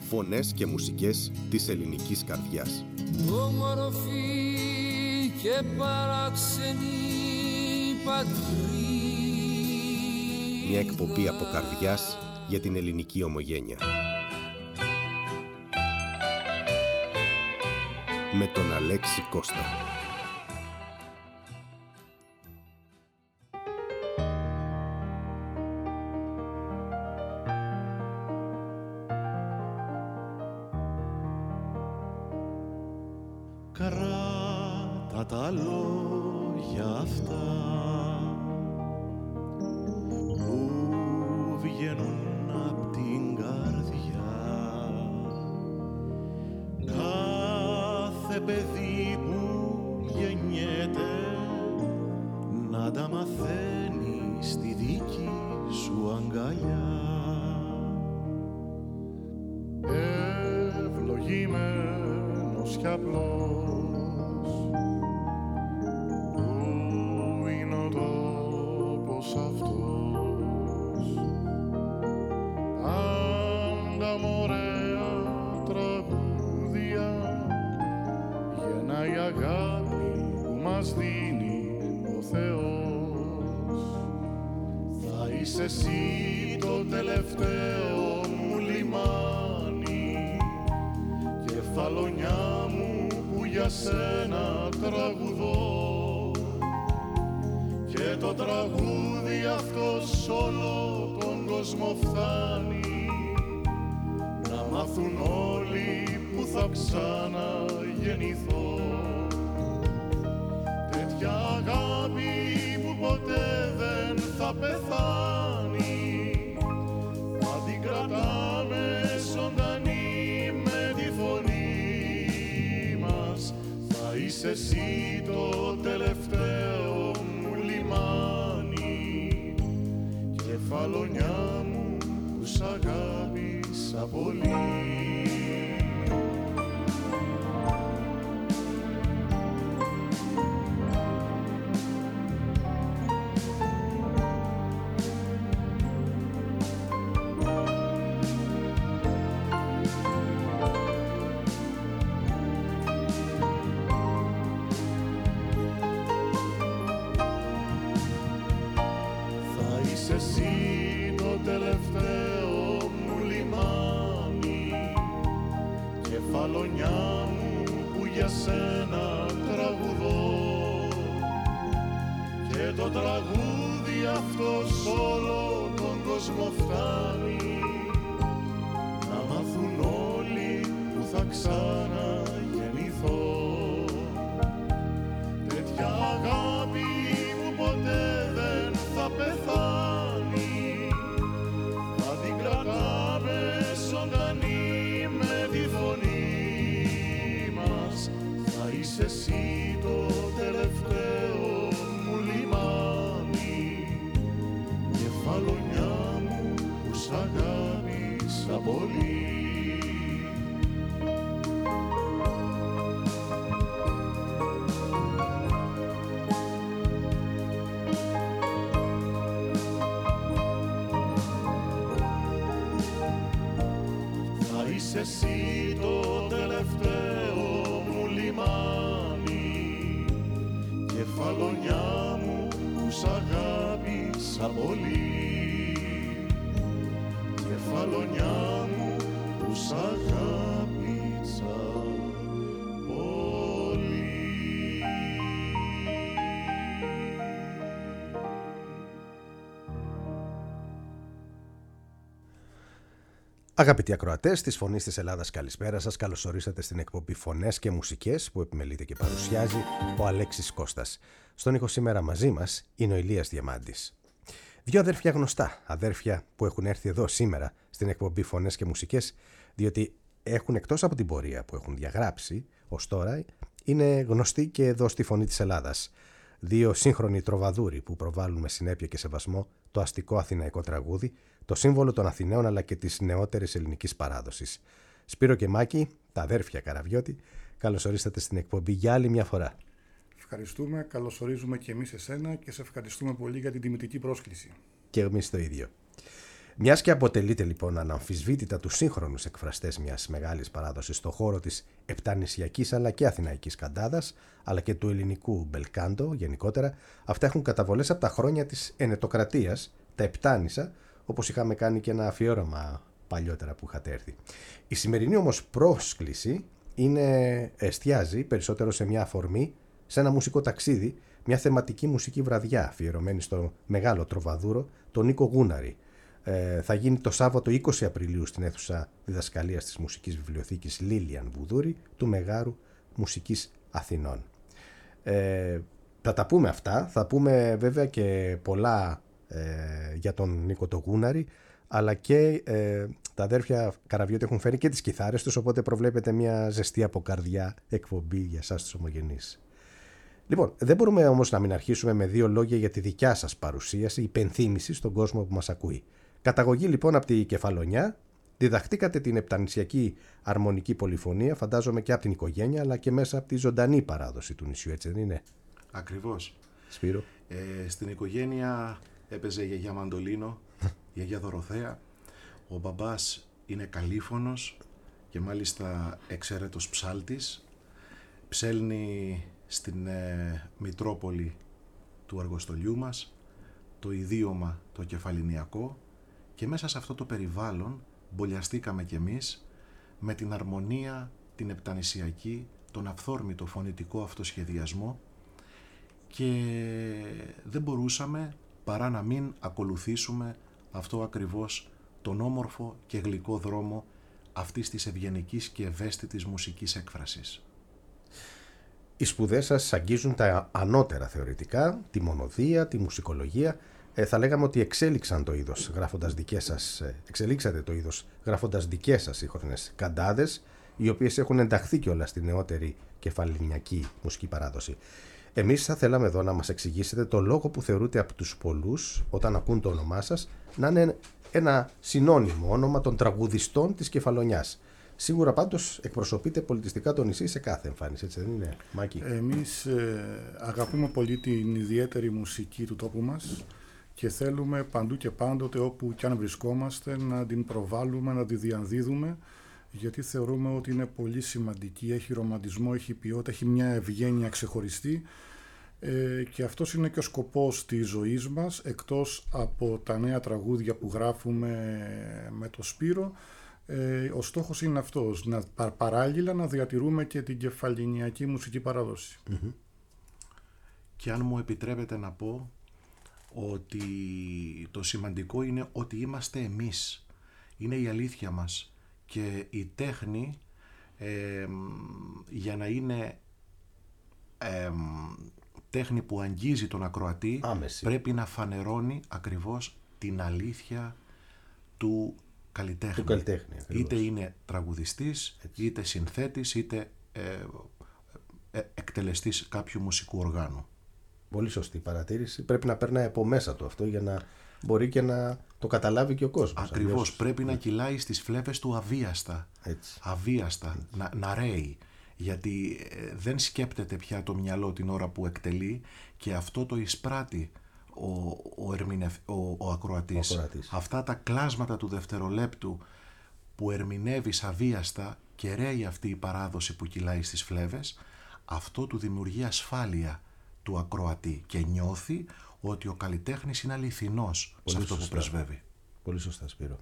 Φωνές και μουσικές της ελληνικής καρδιάς. Όμορφη και παράξενη πατρίδα. Μια εκπομπή από καρδιάς για την ελληνική ομογένεια. Με τον Αλέξη Κώστα. Κράτα τα λόγια αυτά που βγαίνουν απ' την καρδιά. Κάθε παιδί που γεννιέται να τα μαθαίνει στη δική σου αγκαλιά. Ευλογημένος κι απλός που είναι ο τόπος αυτός, πάντα μ' ωραία τραγούδια γεννάει αγάπη που μας δίνει ο Θεός. Θα είσαι εσύ το τελευταίο μου λιμάνι, κεφαλονιά μου που για σένα τραγουδώ, και το τραγούδι αυτό σ' όλο τον κόσμο φτάνει, να μάθουν όλοι που θα ξαναγεννηθώ. Τέτοια αγάπη που ποτέ δεν θα πεθάνει, θα την κρατάμε ζωντανή με τη φωνή μας. Θα είσαι εσύ το τελευταίο μου λιμάνι, κεφαλονιά μου που σ' αγάπησα πολύ. Εσύ το τελευταίο μου λιμάνι, κεφαλονιά μου που για σένα τραγουδώ, και το τραγούδι αυτό σ' όλο τον κόσμο φτάνει, να μάθουν όλοι που θα ξαναγεννηθώ. Τέτοια αγάπη που ποτέ δεν θα πεθάνει, θα την κρατάμε ζωντανή με τη φωνή μας. Θα είσαι εσύ το τελευταίο μου λιμάνι, κεφαλονιά μου που σ' αγάπησα πολύ. Είσαι εσύ το τελευταίο μου λιμάνι, κεφαλονιά μου που σ' αγάπησα πολύ. Κεφαλονιά μου που σ' αγάπησα πολύ. Αγαπητοί ακροατές της Φωνής της Ελλάδας, καλησπέρα σας. Καλώς ορίσατε στην εκπομπή Φωνές και Μουσικές που επιμελείται και παρουσιάζει ο Αλέξης Κώστας. Στον ήχο σήμερα μαζί μας είναι ο Ηλίας Διαμάντης. Δύο αδέρφια γνωστά, αδέρφια που έχουν έρθει εδώ σήμερα στην εκπομπή Φωνές και Μουσικές, διότι έχουν, εκτός από την πορεία που έχουν διαγράψει ως τώρα, είναι γνωστοί και εδώ στη Φωνή της Ελλάδας. Δύο σύγχρονοι τροβαδούροι που προβάλλουν με συνέπεια και σεβασμό το αστικό αθηναϊκό τραγούδι, το σύμβολο των Αθηναίων αλλά και της νεότερης ελληνικής παράδοσης. Σπύρο και Μάκη, τα αδέρφια Καραβιώτη, καλώς ορίσατε στην εκπομπή για άλλη μια φορά. Ευχαριστούμε, καλωσορίζουμε και εμείς εσένα και σε ευχαριστούμε πολύ για την τιμητική πρόσκληση. Και εμείς το ίδιο. Μιας και αποτελείται λοιπόν αναμφισβήτητα τους σύγχρονους εκφραστές μιας μεγάλης παράδοσης στον χώρο της επτανησιακής αλλά και αθηναϊκής καντάδας, αλλά και του ελληνικού μπελκάντο γενικότερα, αυτά έχουν καταβολές από τα χρόνια της ενετοκρατίας, τα επτάνησα, όπως είχαμε κάνει και ένα αφιέρωμα παλιότερα που είχατε έρθει. Η σημερινή όμως πρόσκληση εστιάζει περισσότερο σε μια αφορμή, σε ένα μουσικό ταξίδι, μια θεματική μουσική βραδιά αφιερωμένη στο μεγάλο τροβαδούρο, τον Νίκο Γούναρη. Θα γίνει το Σάββατο 20 Απριλίου στην αίθουσα διδασκαλίας της Μουσικής Βιβλιοθήκης Λίλιαν Βουδούρη του Μεγάρου Μουσικής Αθηνών. Θα τα πούμε αυτά, θα πούμε βέβαια και πολλά για τον Νίκο το Γούναρη, αλλά και τα αδέρφια Καραβιώτη έχουν φέρει και τις κιθάρες τους, οπότε προβλέπετε μια ζεστή από καρδιά εκπομπή για εσάς τους ομογενείς. Λοιπόν, δεν μπορούμε όμως να μην αρχίσουμε με 2 λόγια για τη δικιά σας παρουσίαση, υπενθύμηση στον κόσμο που μας ακούει. Καταγωγή λοιπόν από τη Κεφαλονιά, διδαχτήκατε την επτανησιακή αρμονική πολυφωνία, φαντάζομαι και από την οικογένεια, αλλά και μέσα από τη ζωντανή παράδοση του νησιού, έτσι δεν είναι? Ακριβώς. Σπύρο. Στην οικογένεια έπαιζε η γιαγιά Μαντολίνο, η γιαγιά Δωροθέα, ο μπαμπάς είναι καλήφωνος και μάλιστα εξαίρετος ψάλτης, ψέλνει στην Μητρόπολη του αργοστολιού μας, το ιδίωμα το κεφαλινιακό, και μέσα σε αυτό το περιβάλλον μπολιαστήκαμε κι εμείς με την αρμονία, την επτανησιακή, τον αυθόρμητο φωνητικό αυτοσχεδιασμό, και δεν μπορούσαμε παρά να μην ακολουθήσουμε αυτό ακριβώς τον όμορφο και γλυκό δρόμο αυτής της ευγενικής και ευαίσθητης μουσικής έκφρασης. Οι σπουδές σας αγγίζουν τα ανώτερα θεωρητικά, τη μονοδία, τη μουσικολογία. Θα λέγαμε ότι εξέλιξατε το είδος γράφοντας δικές σας σύγχρονες καντάδες, οι οποίες έχουν ενταχθεί κιόλας στη νεότερη κεφαλινιακή μουσική παράδοση. Εμείς θα θέλαμε εδώ να μας εξηγήσετε το λόγο που θεωρούνται από τους πολλούς, όταν ακούν το όνομά σας, να είναι ένα συνώνυμο όνομα των τραγουδιστών της Κεφαλονιάς. Σίγουρα πάντως εκπροσωπείται πολιτιστικά το νησί σε κάθε εμφάνιση, έτσι δεν είναι, Μάκη? Εμείς αγαπούμε πολύ την ιδιαίτερη μουσική του τόπου μας και θέλουμε παντού και πάντοτε όπου κι αν βρισκόμαστε να την προβάλλουμε, να τη διαδίδουμε, γιατί θεωρούμε ότι είναι πολύ σημαντική, έχει ρομαντισμό, έχει ποιότητα, έχει μια ευγένεια ξεχωριστή, και αυτός είναι και ο σκοπός της ζωής μας, εκτός από τα νέα τραγούδια που γράφουμε με το Σπύρο. Ο στόχος είναι αυτός, παράλληλα να διατηρούμε και την κεφαλινιακή μουσική παράδοση. Mm-hmm. Και αν μου επιτρέπετε να πω ότι το σημαντικό είναι ότι είμαστε εμείς, είναι η αλήθεια μας, και η τέχνη για να είναι τέχνη που αγγίζει τον ακροατή, άμεση, πρέπει να φανερώνει ακριβώς την αλήθεια του καλλιτέχνη. Είτε είναι τραγουδιστής, έτσι, είτε συνθέτης, είτε εκτελεστής κάποιου μουσικού οργάνου. Πολύ σωστή παρατήρηση. Πρέπει να περνάει από μέσα του αυτό για να μπορεί και να το καταλάβει και ο κόσμος. Ακριβώς. Αλλιώς, πρέπει να κυλάει στις φλέβες του αβίαστα. Έτσι. Αβίαστα. Να ρέει. Γιατί δεν σκέπτεται πια το μυαλό την ώρα που εκτελεί, και αυτό το εισπράττει ο ακροατής. Αυτά τα κλάσματα του δευτερολέπτου που ερμηνεύεις αβίαστα και ρέει αυτή η παράδοση που κυλάει στις φλέβες, αυτό του δημιουργεί ασφάλεια του ακροατή και νιώθει ότι ο καλλιτέχνης είναι αληθινός σε αυτό που πρεσβεύει. Πολύ σωστά, Σπύρο.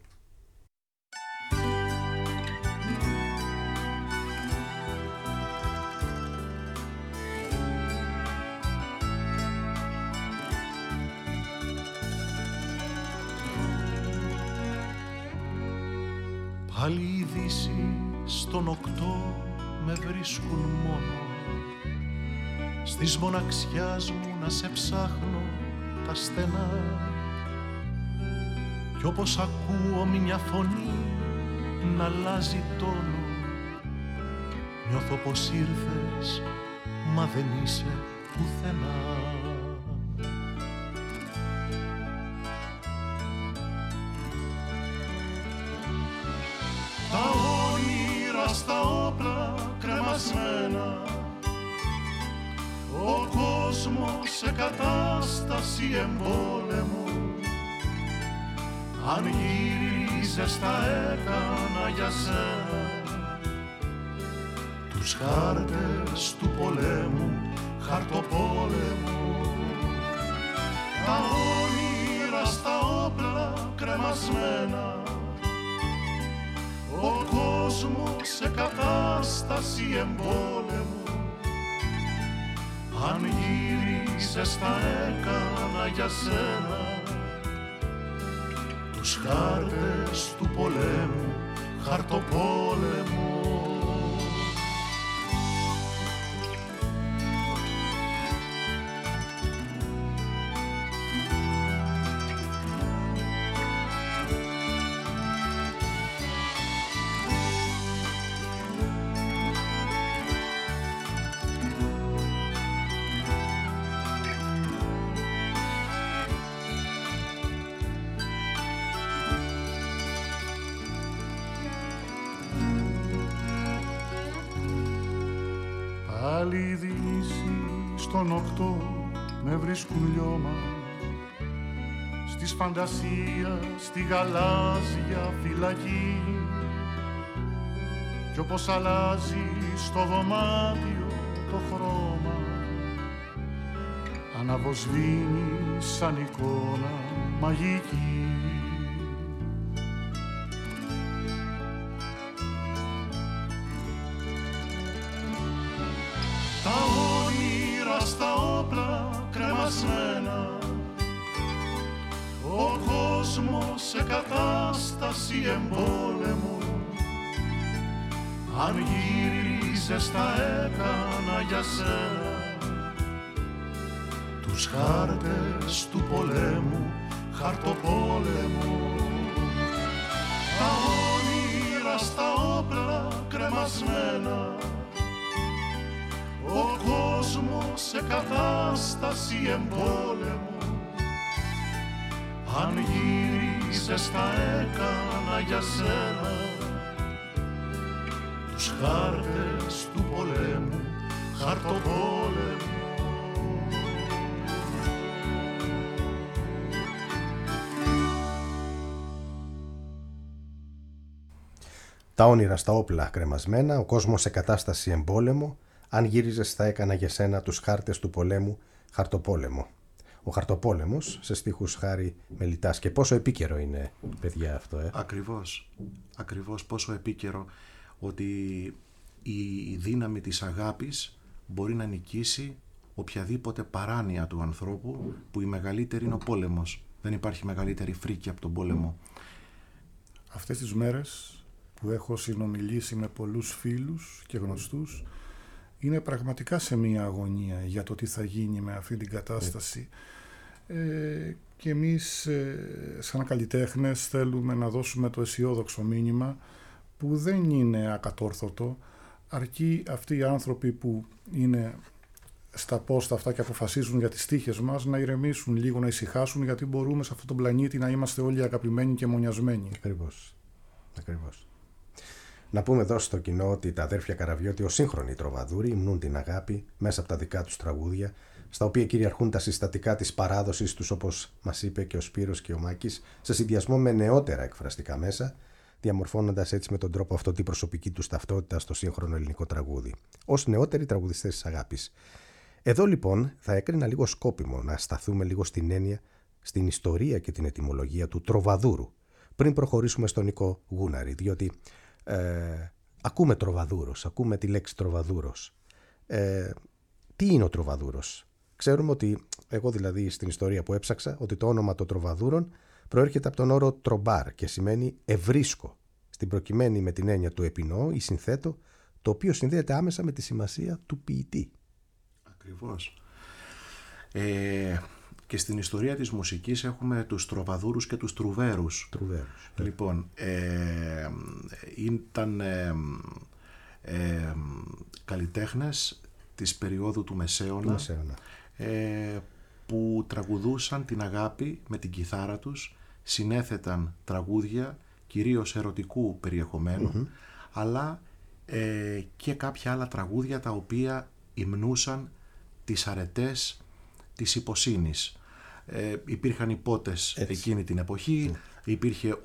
Πάλι η Δύση στον οκτώ με βρίσκουν μόνο, στις μοναξιάς μου να σε ψάχνω τα στενά, κι όπως ακούω μια φωνή να αλλάζει τόνο, νιώθω πως ήρθες μα δεν είσαι πουθενά. Τα όνειρα στα όπλα κρεμασμένα, ο κόσμος σε κατάσταση εμπόλεμου, αν γύριζες θα έκανα για σένα τους χάρτες του πολέμου, χαρτοπόλεμου. Τα όνειρα στα όπλα κρεμασμένα, ο κόσμος σε κατάσταση εμπόλεμου. Αν γύριζες θα έκανα για σένα τους χάρτες του πολέμου, χαρτοπόλεμου. Πάλι δύση στον οκτώ με βρίσκουν λιώμα, στις φαντασία στη γαλάζια φυλακή, κι όπως αλλάζει στο δωμάτιο το χρώμα, αναβοσβήνει σαν εικόνα μαγική. Ο κόσμος σε κατάσταση εμπόλεμου, αν γύριζες θα έκανα για σένα τους χάρτες του πολέμου, χαρτοπόλεμου. Τα όνειρα στα όπλα κρεμασμένα, ο κόσμος σε κατάσταση εμπόλεμου, αν γύριζες θα έκανα για σένα τους χάρτες του πολέμου, χαρτοπόλεμου. Τα όνειρα στα όπλα κρεμασμένα, ο κόσμος σε κατάσταση εμπόλεμο, αν γύριζες θα έκανα για σένα τους χάρτες του πολέμου, χαρτοπόλεμο. Ο χαρτοπόλεμος σε στίχους Χάρη Μελιτάς. Και πόσο επίκαιρο είναι, παιδιά, αυτό, Ακριβώς πόσο επίκαιρο, ότι η δύναμη της αγάπης μπορεί να νικήσει οποιαδήποτε παράνοια του ανθρώπου, που η μεγαλύτερη είναι ο πόλεμος. Δεν υπάρχει μεγαλύτερη φρίκη από τον πόλεμο. Αυτές τις μέρες που έχω συνομιλήσει με πολλούς φίλους και γνωστούς, είναι πραγματικά σε μία αγωνία για το τι θα γίνει με αυτή την κατάσταση. Και εμείς σαν καλλιτέχνες θέλουμε να δώσουμε το αισιόδοξο μήνυμα που δεν είναι ακατόρθωτο, αρκεί αυτοί οι άνθρωποι που είναι στα πόστα αυτά και αποφασίζουν για τις τύχες μας να ηρεμήσουν λίγο, να ησυχάσουν, γιατί μπορούμε σε αυτόν τον πλανήτη να είμαστε όλοι αγαπημένοι και μονιασμένοι. Ακριβώς. Να πούμε εδώ στο κοινό ότι τα αδέρφια Καραβιώτη ως σύγχρονοι τροβαδούροι υμνούν την αγάπη μέσα από τα δικά τους τραγούδια, στα οποία κυριαρχούν τα συστατικά της παράδοσης τους, όπως μας είπε και ο Σπύρος και ο Μάκης, σε συνδυασμό με νεότερα εκφραστικά μέσα, διαμορφώνοντας έτσι με τον τρόπο αυτό την προσωπική τους ταυτότητα στο σύγχρονο ελληνικό τραγούδι, ως νεότεροι τραγουδιστές της αγάπης. Εδώ λοιπόν θα έκρινα λίγο σκόπιμο να σταθούμε λίγο στην έννοια, στην ιστορία και την ετυμολογία του τροβαδούρου, πριν προχωρήσουμε στον Νικό Γούναρη, διότι ακούμε τροβαδούρος, ακούμε τη λέξη τροβαδούρος. Τι είναι ο τροβαδούρος? Ξέρουμε ότι, εγώ δηλαδή στην ιστορία που έψαξα, ότι το όνομα των τροβαδούρων προέρχεται από τον όρο τρομπάρ και σημαίνει ευρίσκο, στην προκειμένη με την έννοια του επινοώ ή συνθέτω, το οποίο συνδέεται άμεσα με τη σημασία του ποιητή. Ακριβώς. Και στην ιστορία της μουσικής έχουμε τους τροβαδούρους και τους τρουβέρους. Λοιπόν, ήταν καλλιτέχνες της περίοδου του Μεσαίωνα, που τραγουδούσαν την αγάπη με την κιθάρα τους, συνέθεταν τραγούδια κυρίως ερωτικού περιεχομένου, αλλά και κάποια άλλα τραγούδια τα οποία υμνούσαν τις αρετές της υποσύνης. Υπήρχαν υπότες εκείνη την εποχή, υπήρχε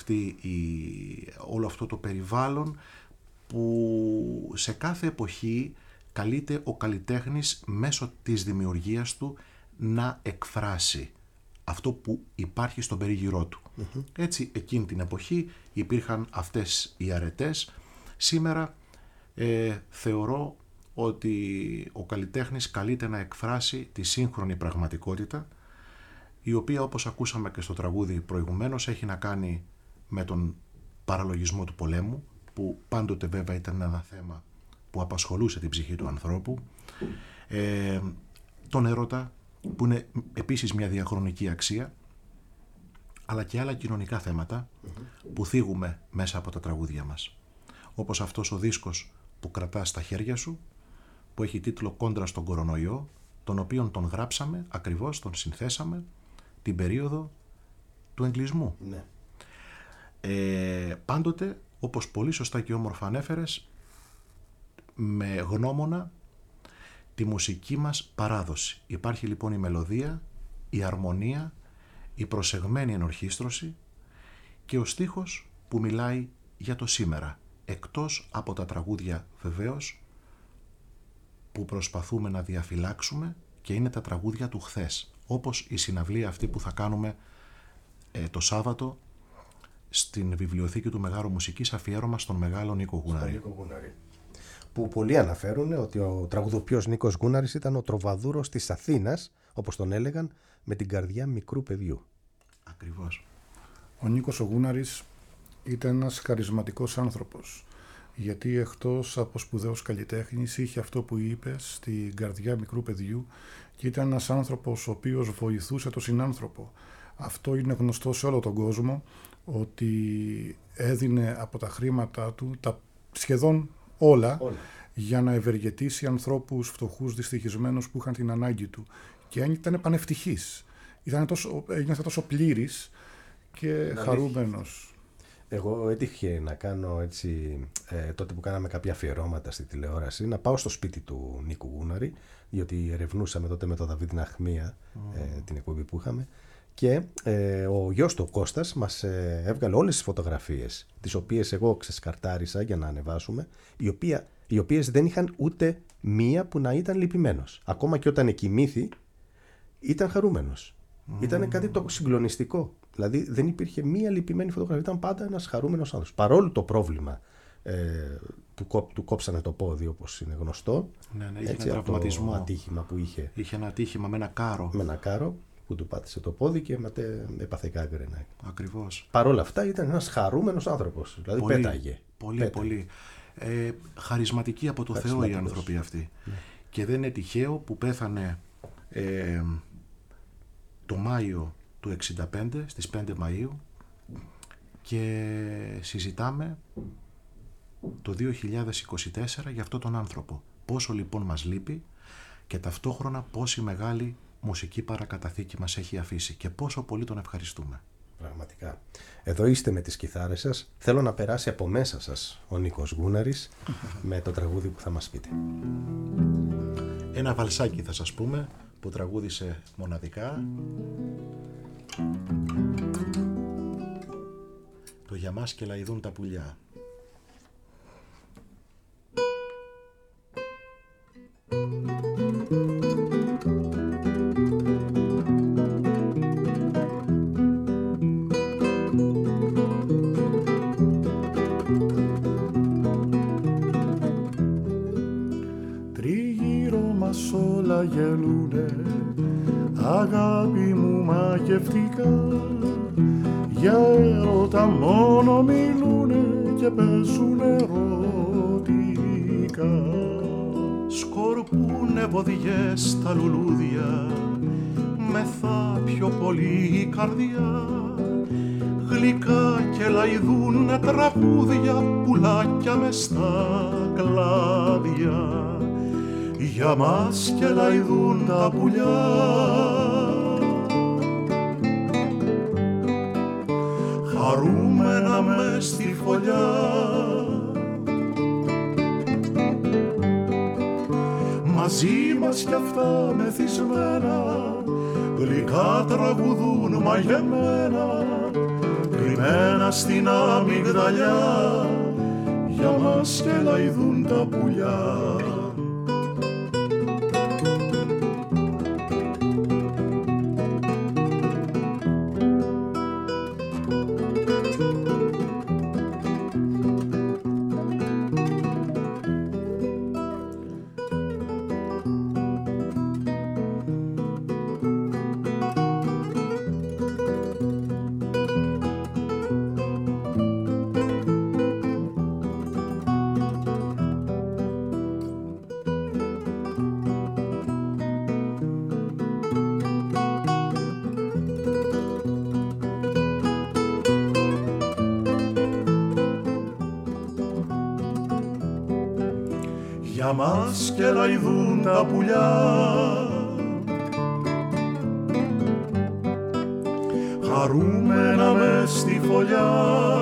όλο αυτό το περιβάλλον που σε κάθε εποχή καλείται ο καλλιτέχνης μέσω της δημιουργίας του να εκφράσει αυτό που υπάρχει στον περίγυρό του. Έτσι, εκείνη την εποχή υπήρχαν αυτές οι αρετές. Σήμερα θεωρώ ότι ο καλλιτέχνης καλείται να εκφράσει τη σύγχρονη πραγματικότητα, η οποία, όπως ακούσαμε και στο τραγούδι προηγουμένως, έχει να κάνει με τον παραλογισμό του πολέμου, που πάντοτε βέβαια ήταν ένα θέμα που απασχολούσε την ψυχή του ανθρώπου, τον έρωτα, που είναι επίσης μια διαχρονική αξία, αλλά και άλλα κοινωνικά θέματα που θίγουμε μέσα από τα τραγούδια μας. Όπως αυτός ο δίσκος που κρατάς στα χέρια σου, που έχει τίτλο «Κόντρα στον κορονοϊό», τον οποίον τον γράψαμε, ακριβώς τον συνθέσαμε, την περίοδο του εγκλεισμού. Ναι. Πάντοτε, όπως πολύ σωστά και όμορφα ανέφερες, με γνώμονα τη μουσική μας παράδοση. Υπάρχει λοιπόν η μελωδία, η αρμονία, η προσεγμένη ενορχήστρωση και ο στίχος που μιλάει για το σήμερα, εκτός από τα τραγούδια βεβαίως που προσπαθούμε να διαφυλάξουμε, και είναι τα τραγούδια του χθες, όπως η συναυλία αυτή που θα κάνουμε το Σάββατο στην βιβλιοθήκη του Μεγάρου Μουσικής, αφιέρωμα στον μεγάλο Νίκο Γούναρη. Που πολλοί αναφέρουν ότι ο τραγουδοποιός Νίκος Γούναρης ήταν ο τροβαδούρος της Αθήνας, όπως τον έλεγαν, με την καρδιά μικρού παιδιού. Ακριβώς. Ο Νίκος ο Γούναρης ήταν ένας χαρισματικός άνθρωπος, γιατί εκτός από σπουδαίος καλλιτέχνης είχε αυτό που είπες, την καρδιά μικρού παιδιού, και ήταν ένας άνθρωπος ο οποίος βοηθούσε τον συνάνθρωπο. Αυτό είναι γνωστό σε όλο τον κόσμο, ότι έδινε από τα χρήματά του τα σχεδόν όλα για να ευεργετήσει ανθρώπους φτωχούς, δυστυχισμένους που είχαν την ανάγκη του. Και ήταν πανευτυχής. Έγινε τόσο πλήρης και χαρούμενος. Εγώ έτυχε να κάνω έτσι, τότε που κάναμε κάποια αφιερώματα στη τηλεόραση, να πάω στο σπίτι του Νίκου Γούναρη, διότι ερευνούσαμε τότε με τον Δαβίδ Ναχμία την εκπομπή που είχαμε, και ο γιος του, ο Κώστας, μας έβγαλε όλες τις φωτογραφίες, τις οποίες εγώ ξεσκαρτάρισα για να ανεβάσουμε, οι οποίες δεν είχαν ούτε μία που να ήταν λυπημένος. Ακόμα και όταν εκοιμήθη, ήταν χαρούμενος. Ήταν κάτι το συγκλονιστικό. Δηλαδή δεν υπήρχε μία λυπημένη φωτογραφία, ήταν πάντα ένας χαρούμενος άνθρωπος. Παρόλο το πρόβλημα του κόψανε το πόδι, όπως είναι γνωστό. Ναι, είχε ένα τραυματισμό. Ατύχημα που είχε. Είχε ένα ατύχημα με ένα κάρο. Με ένα κάρο που του πάτησε το πόδι και έπαθε κάγκρενα. Ακριβώς. Παρ' όλα αυτά ήταν ένας χαρούμενος άνθρωπος. Δηλαδή πολύ, πέταγε. Πολύ. Χαρισματικοί από το Θεό οι άνθρωποι αυτοί. Ναι. Και δεν είναι τυχαίο που πέθανε το Μάιο του 1965, στις 5 Μαΐου, και συζητάμε το 2024 για αυτόν τον άνθρωπο. Πόσο λοιπόν μας λείπει και ταυτόχρονα πόση μεγάλη μουσική παρακαταθήκη μας έχει αφήσει και πόσο πολύ τον ευχαριστούμε. Πραγματικά. Εδώ είστε με τις κιθάρες σας. Θέλω να περάσει από μέσα σας ο Νίκος Γούναρης με το τραγούδι που θα μας πείτε. Ένα βαλσάκι θα σας πούμε που τραγούδισε μοναδικά. Το «Για μας και λαϊδούν τα πουλιά». Τριγύρω μας όλα γελούνε, αγάπη μου μαγευτικά, για έρωτα μόνο μιλούνε και παίζουν ερωτικά. Σκορπούνε βοδιές στα λουλούδια, μεθά πιο πολύ η καρδιά, γλυκά και λαϊδούνε τραγούδια, πουλάκια μες στα κλάδια. Για μας και λαϊδούν τα πουλιά, χαρούμενα μες στη φωλιά. Μαζί μας κι αυτά μεθυσμένα, γλυκά τραγουδούν μαγεμένα, κρυμμένα στην αμυγδαλιά, για μας και λαϊδούν τα πουλιά. Για μας και λαϊδούν τα πουλιά, χαρούμενα μες στη φωλιά,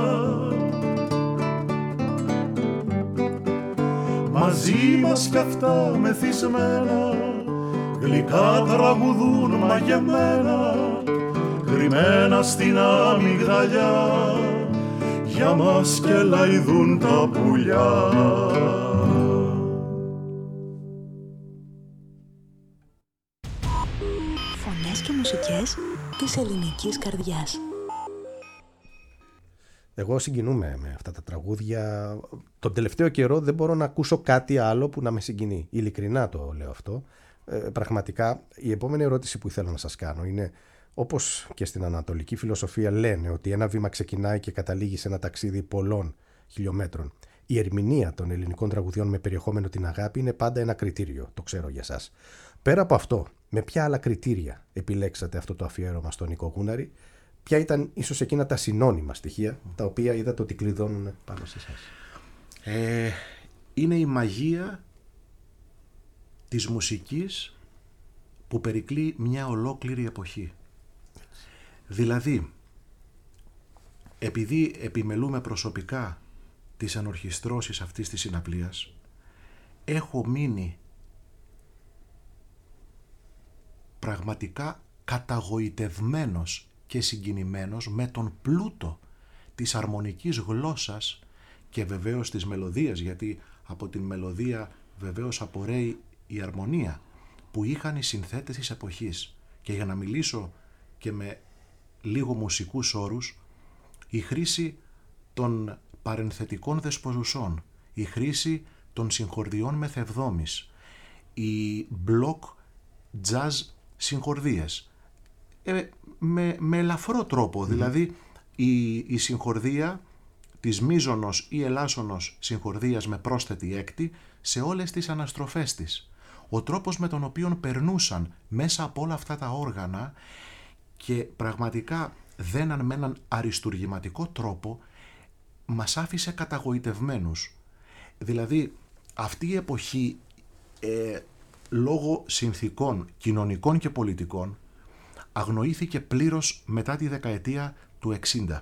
μαζί μας κι αυτά μεθυσμένα, γλυκά τραγουδούν μαγεμένα, κρυμμένα στην αμυγδαλιά, για μας και λαϊδούν τα πουλιά. Φωνές και μουσικές της ελληνικής καρδιάς. Εγώ συγκινούμαι με αυτά τα τραγούδια. Τον τελευταίο καιρό δεν μπορώ να ακούσω κάτι άλλο που να με συγκινεί. Ειλικρινά το λέω αυτό. Πραγματικά η επόμενη ερώτηση που ήθελα να σας κάνω είναι, όπως και στην ανατολική φιλοσοφία λένε ότι ένα βήμα ξεκινάει και καταλήγει σε ένα ταξίδι πολλών χιλιόμετρων. Η ερμηνεία των ελληνικών τραγουδιών με περιεχόμενο την αγάπη είναι πάντα ένα κριτήριο, το ξέρω για σας. Πέρα από αυτό, με ποια άλλα κριτήρια επιλέξατε αυτό το αφιέρωμα στον Νίκο Γούναρη? Ποια ήταν ίσως εκείνα τα συνώνυμα στοιχεία τα οποία είδατε ότι κλειδώνουν πάνω σε εσάς? Είναι η μαγεία της μουσικής που περικλεί μια ολόκληρη εποχή. Δηλαδή, επειδή επιμελούμε προσωπικά τις ανορχιστρώσεις αυτής της συναυλίας, έχω μείνει πραγματικά καταγοητευμένος και συγκινημένος με τον πλούτο της αρμονικής γλώσσας και βεβαίως της μελωδίας, γιατί από την μελωδία βεβαίως απορρέει η αρμονία που είχαν οι συνθέτες της εποχής. Και για να μιλήσω και με λίγο μουσικούς όρους, η χρήση των παρενθετικών δεσποζουσών, η χρήση των συγχορδιών μεθευδόμης, οι block jazz συγχορδίες, με ελαφρό τρόπο, δηλαδή η συγχορδία της μίζωνος ή ελάσσονος συγχορδίας με πρόσθετη έκτη σε όλες τις αναστροφές της. Ο τρόπος με τον οποίο περνούσαν μέσα από όλα αυτά τα όργανα και πραγματικά δέναν με έναν αριστουργηματικό τρόπο, μας άφησε καταγοητευμένους. Δηλαδή αυτή η εποχή λόγω συνθήκων κοινωνικών και πολιτικών αγνοήθηκε πλήρως μετά τη δεκαετία του 60.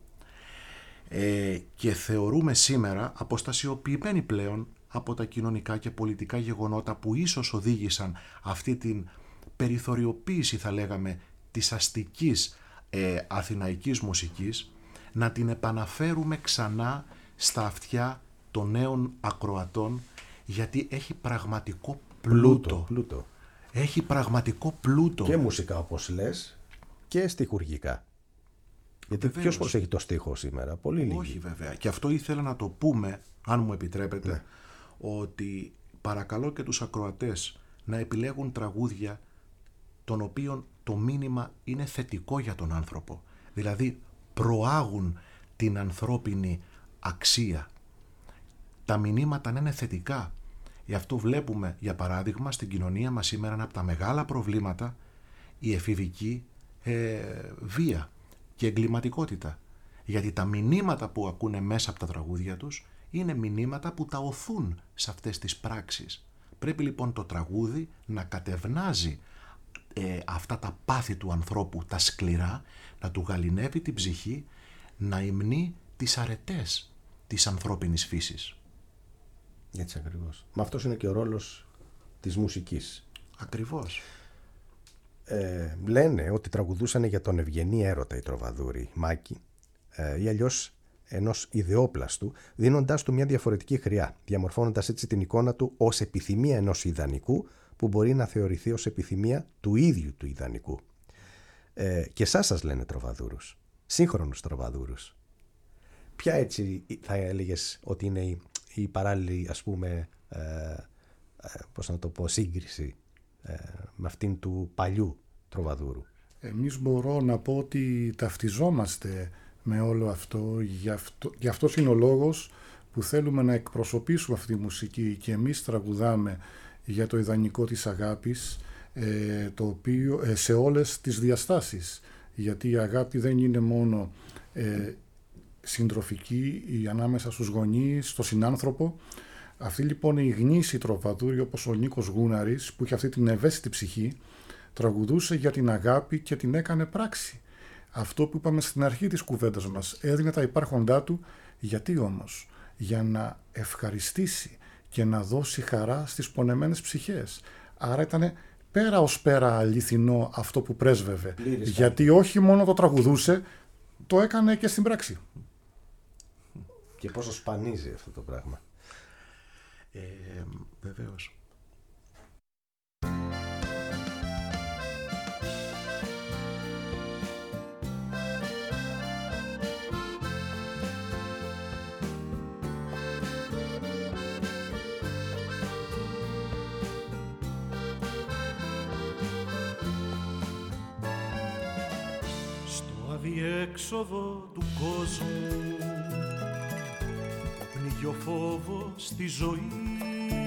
Και θεωρούμε σήμερα αποστασιοποιημένοι πλέον από τα κοινωνικά και πολιτικά γεγονότα που ίσως οδήγησαν αυτή την περιθωριοποίηση, θα λέγαμε, της αστικής αθηναϊκής μουσικής, να την επαναφέρουμε ξανά στα αυτιά των νέων ακροατών, γιατί έχει πραγματικό πλούτο. Έχει πραγματικό πλούτο. Και μουσικά, όπως λες, και στιχουργικά. Γιατί ποιος προσέχει το στίχο σήμερα? Πολύ λίγοι. Όχι βέβαια. Και αυτό ήθελα να το πούμε, αν μου επιτρέπετε, ναι, ότι παρακαλώ και τους ακροατές να επιλέγουν τραγούδια των οποίων το μήνυμα είναι θετικό για τον άνθρωπο. Δηλαδή προάγουν την ανθρώπινη αξία. Τα μηνύματα να είναι θετικά. Γι' αυτό βλέπουμε, για παράδειγμα, στην κοινωνία μας σήμερα ένα από τα μεγάλα προβλήματα, η εφηβική βία και εγκληματικότητα. Γιατί τα μηνύματα που ακούνε μέσα από τα τραγούδια τους είναι μηνύματα που τα οθούν σε αυτές τις πράξεις. Πρέπει λοιπόν το τραγούδι να κατευνάζει αυτά τα πάθη του ανθρώπου, τα σκληρά, να του γαληνεύει την ψυχή, να υμνεί τις αρετές της ανθρώπινης φύσης. Έτσι ακριβώς. Μα αυτός είναι και ο ρόλος της μουσικής. Ακριβώς. Λένε ότι τραγουδούσαν για τον ευγενή έρωτα οι τροβαδούροι, Μάκη. ή αλλιώς ενός ιδεόπλαστου, δίνοντάς του μια διαφορετική χρειά, διαμορφώνοντας έτσι την εικόνα του ως επιθυμία ενός ιδανικού που μπορεί να θεωρηθεί ως επιθυμία του ίδιου του ιδανικού. Και σας λένε τροβαδούρους, σύγχρονους τροβαδούρους. Ποια έτσι θα έλεγες ότι είναι η παράλληλη, ας πούμε, πώς να το πω, σύγκριση με αυτήν του παλιού τροβαδούρου? Εμείς μπορώ να πω ότι ταυτιζόμαστε με όλο αυτό, γι' αυτός είναι ο λόγος που θέλουμε να εκπροσωπήσουμε αυτή τη μουσική και εμείς τραγουδάμε για το ιδανικό της αγάπης, το οποίο, σε όλες τις διαστάσεις, γιατί η αγάπη δεν είναι μόνο συντροφική ή ανάμεσα στους γονείς, στο συνάνθρωπο. Αυτή λοιπόν η γνήσιοι τροβαδούροι όπως ο Νίκος Γούναρης, που είχε αυτή την ευαίσθητη ψυχή, τραγουδούσε για την αγάπη και την έκανε πράξη. Αυτό που είπαμε στην αρχή της κουβέντας μας, έδινε τα υπάρχοντά του. Γιατί όμως? Για να ευχαριστήσει και να δώσει χαρά στις πονεμένες ψυχές. Άρα ήταν πέρα ως πέρα αληθινό αυτό που πρέσβευε. Γιατί όχι μόνο το τραγουδούσε, το έκανε και στην πράξη. Και πόσο σπανίζει αυτό το πράγμα. Βεβαίως. Αδιέξοδο του κόσμου πνίγει ο φόβος στη ζωή.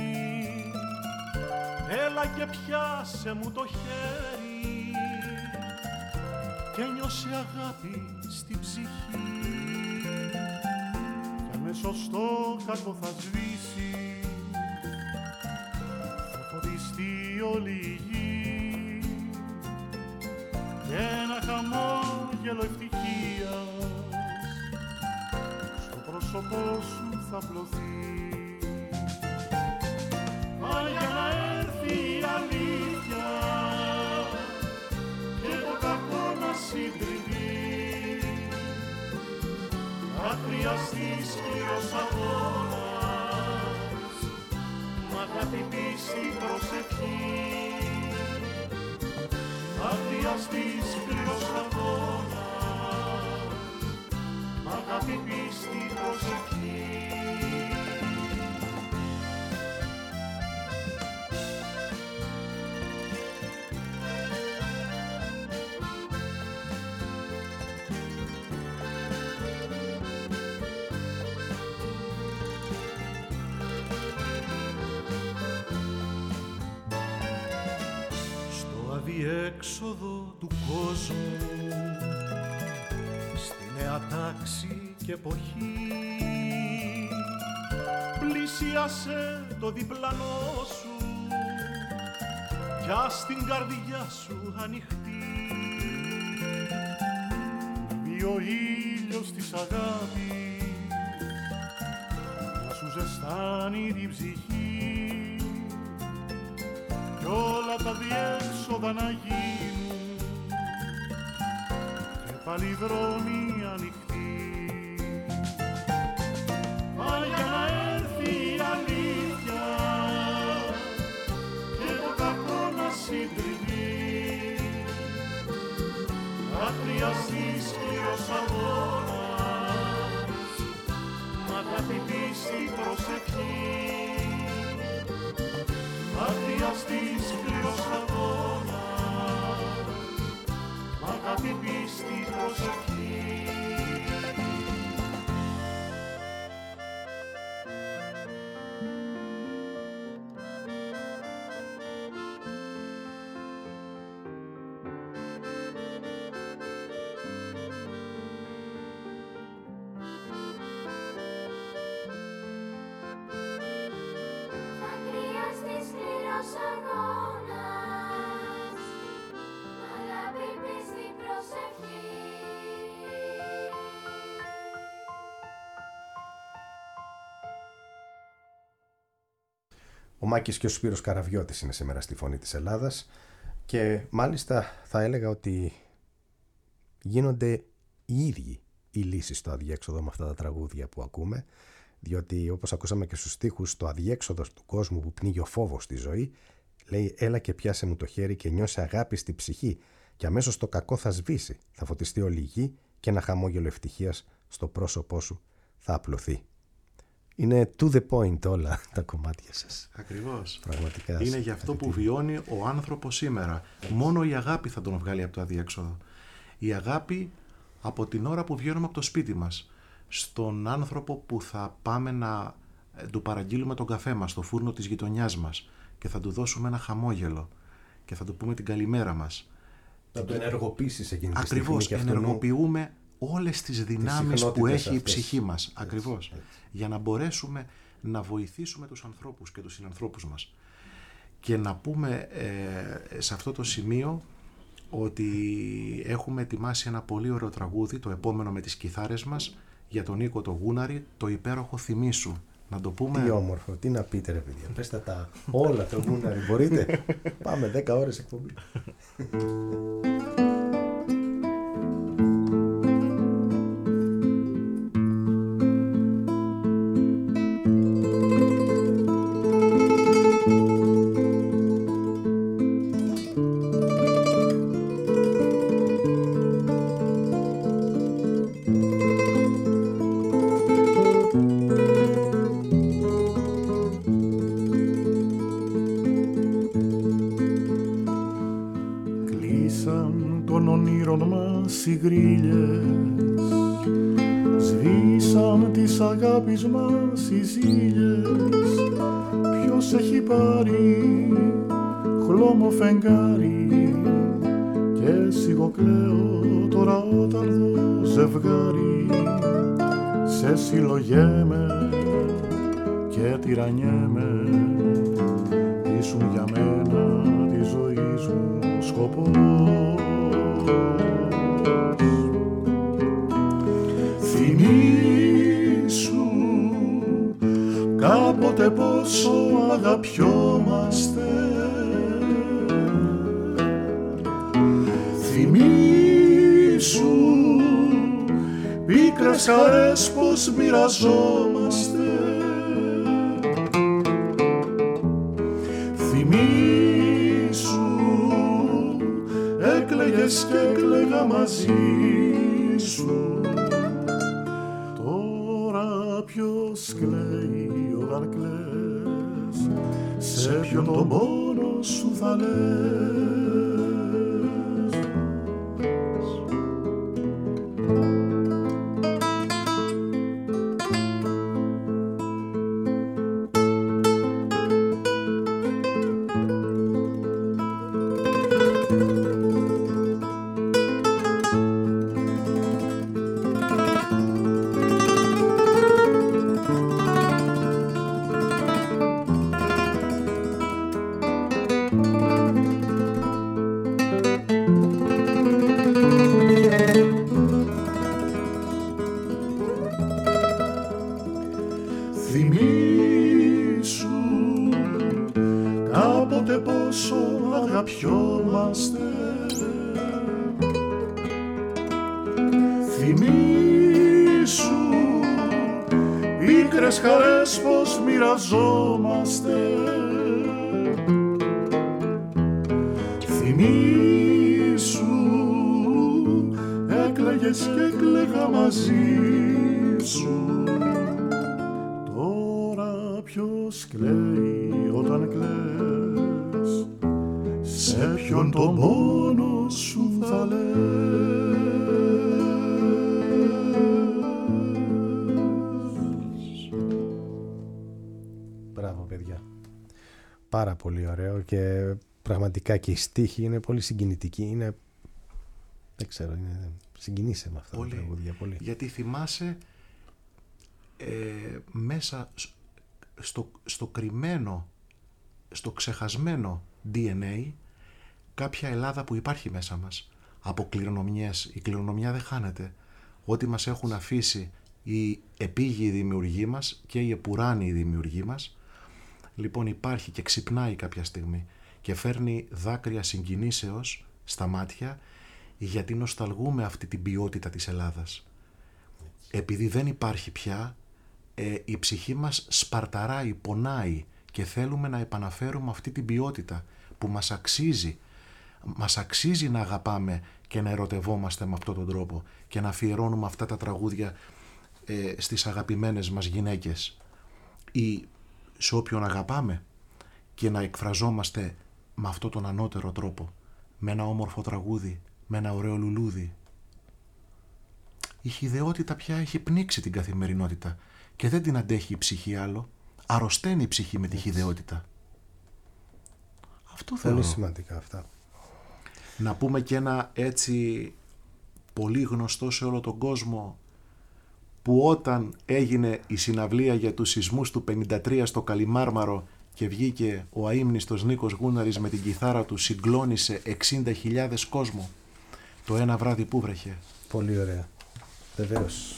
Έλα και πιάσε μου το χέρι και νιώσε αγάπη στην ψυχή. Κι αμέσως το κακό θα σβήσει, θα φωτιστεί όλη η γη και ένα χαμόγελο ευτυχίας στο πρόσωπό σου θα πλωθεί. Μα για να έρθει η αλήθεια και το κακό να συντριβεί, θα χρειαστεί σκληρός αγώνας, μ' αγάπη, πίστη, προσευχή. Θα χρειαστεί σκληρός αγώνας, αγάπη, πίστη, προσευχή. Αδιέξοδο του κόσμου, στη νέα τάξη και εποχή, πλησίασε το διπλανό σου κι ας την καρδιά σου ανοιχτή. Μπει ο ήλιος της αγάπης να σου ζεστάνει την ψυχή κι όλα τα διέξοδα να γίνουν και πάλι δρόμοι ανοιχτοί. Μα για να έρθει η αλήθεια και το κακό να συντριβεί, θα χρειαστεί σκληρός αγώνας, μ' αγάπη, πίστη, προσευχή. Θα χρειαστεί σκληρός αγώνας, μ' αγάπη, πίστη, προσευχή. Ο Μάκης και ο Σπύρος Καραβιώτης είναι σήμερα στη Φωνή της Ελλάδας και μάλιστα θα έλεγα ότι γίνονται οι ίδιοι η λύση στο αδιέξοδο με αυτά τα τραγούδια που ακούμε, διότι όπως ακούσαμε και στους στίχους, το αδιέξοδο του κόσμου που πνίγει ο φόβος στη ζωή, λέει «Έλα και πιάσε μου το χέρι και νιώσε αγάπη στη ψυχή και αμέσως το κακό θα σβήσει, θα φωτιστεί όλη η γη και ένα χαμόγελο ευτυχίας στο πρόσωπό σου θα απλωθεί». Είναι to the point όλα τα κομμάτια σας. Ακριβώς. Πραγματικά. Είναι γι' αυτό που βιώνει ο άνθρωπος σήμερα. Μόνο η αγάπη θα τον βγάλει από το αδιέξοδο. Η αγάπη από την ώρα που βγαίνουμε από το σπίτι μας, στον άνθρωπο που θα πάμε να του παραγγείλουμε τον καφέ μας στο φούρνο της γειτονιάς μας και θα του δώσουμε ένα χαμόγελο και θα του πούμε την καλημέρα μας. Θα το ενεργοποιήσεις εκείνη τη στιγμή. Ακριβώς, ενεργοποιούμε όλες τις δυνάμεις που έχει η ψυχή μας. Ακριβώς. Για να μπορέσουμε να βοηθήσουμε τους ανθρώπους και τους συνανθρώπους μας. Και να πούμε σε αυτό το σημείο ότι έχουμε ετοιμάσει ένα πολύ ωραίο τραγούδι, το επόμενο με τις κιθάρες μας, για τον Νίκο το Γούναρη, το υπέροχο «Θυμήσου». Να το πούμε. Τι όμορφο, τι να πείτε ρε παιδιά. Πες τα όλα το Γούναρη, μπορείτε. Πάμε 10 ώρες εκπομπή. οι γκρίλιες, σβήσαν τις αγάπης μας οι ζήλιες. Ποιος έχει πάρει χλώμο φεγγάρι και σιγοκλαίω τώρα όταν δω ζευγάρι. Σε συλλογέμαι και τυραννιέμαι, ήσουν για μένα τη ζωής μου σκοπός. Θυμήσου κάποτε πόσο αγαπιόμαστε, θυμήσου πίκρες χαρές πως μοιραζόμαστε, θυμήσου έκλαιγες και έκλαιγα μαζί σου. Τώρα ποιος κλαίει όταν κλαις, σε ποιον τον πόνο σου θα λες. Χαρές πως μοιραζόμαστε, θυμήσου έκλαιγες και έκλαιγα μαζί σου. Τώρα ποιος κλαίει όταν κλαις, σε ποιον τον πόνο σου θα λες. Πάρα πολύ ωραίο και πραγματικά και η στίχη είναι πολύ συγκινητική. Είναι, δεν ξέρω, συγκινείσαι με αυτά τα τραγούδια πολύ. Γιατί θυμάσαι μέσα στο κρυμμένο, στο ξεχασμένο DNA κάποια Ελλάδα που υπάρχει μέσα μας. Από κληρονομιές. Η κληρονομιά δεν χάνεται. Ό,τι μας έχουν αφήσει οι επίγειοι δημιουργοί μας και οι επουράνιοι δημιουργοί μας, λοιπόν υπάρχει και ξυπνάει κάποια στιγμή και φέρνει δάκρυα συγκινήσεως στα μάτια, γιατί νοσταλγούμε αυτή την ποιότητα της Ελλάδας. επειδή δεν υπάρχει πια, η ψυχή μας σπαρταράει, πονάει και θέλουμε να επαναφέρουμε αυτή την ποιότητα που μας αξίζει. Μας αξίζει να αγαπάμε και να ερωτευόμαστε με αυτόν τον τρόπο και να αφιερώνουμε αυτά τα τραγούδια στις αγαπημένες μας γυναίκες ή σε όποιον αγαπάμε και να εκφραζόμαστε με αυτόν τον ανώτερο τρόπο, με ένα όμορφο τραγούδι, με ένα ωραίο λουλούδι. Η χυδαιότητα πια έχει πνίξει την καθημερινότητα και δεν την αντέχει η ψυχή άλλο. Αρρωσταίνει η ψυχή με τη χυδαιότητα. Αυτό θέλω. Πολύ σημαντικά αυτά. Να πούμε και ένα έτσι πολύ γνωστό σε όλο τον κόσμο, που όταν έγινε η συναυλία για τους σεισμούς του 53 στο Καλιμάρμαρο και βγήκε ο αείμνηστος Νίκος Γούναρης με την κιθάρα του, συγκλώνησε 60.000 κόσμο το ένα βράδυ που βρέχε. Πολύ ωραία. Βεβαίως.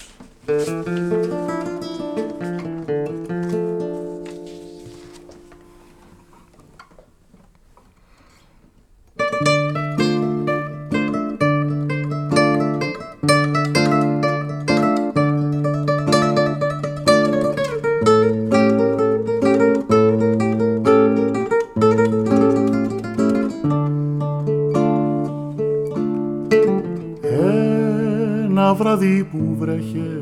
Ένα βράδυ που βρέχε,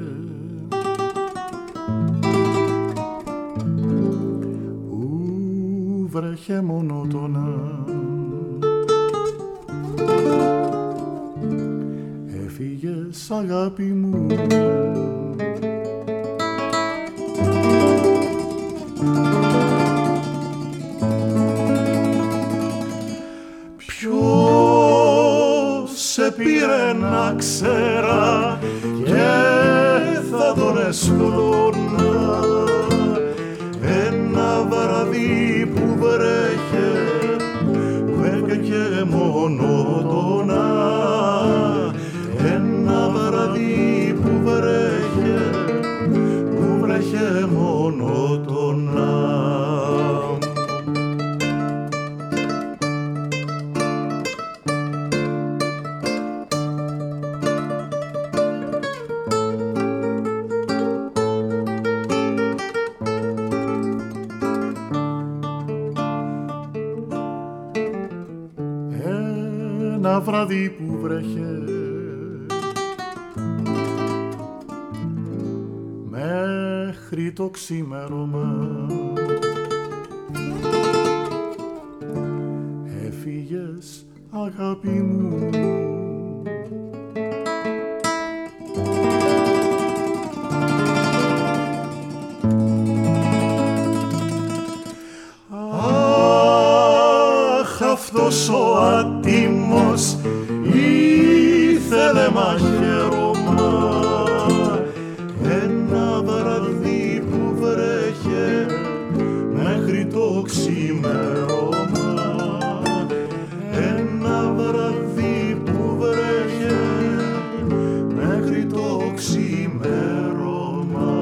που βρέχε μονότονα, έφυγες αγάπη μου, σε πήρε να ξέρα και θα τον εσκόνα. Ένα βράδυ που βρέχε, που έφυγε μονότονα. Ένα βράδυ που βρέχε μονότονα. Ένα βράδυ που βρέχε, μέχρι το ξημέρωμα, έφυγες αγάπη μου. Αχ, αυτός ο άτιμος ήθελε μαχαίρωμα. Ένα βράδυ που βρέχε, μέχρι το ξημέρωμα. Ένα βράδυ που βρέχε, μέχρι το ξημέρωμα.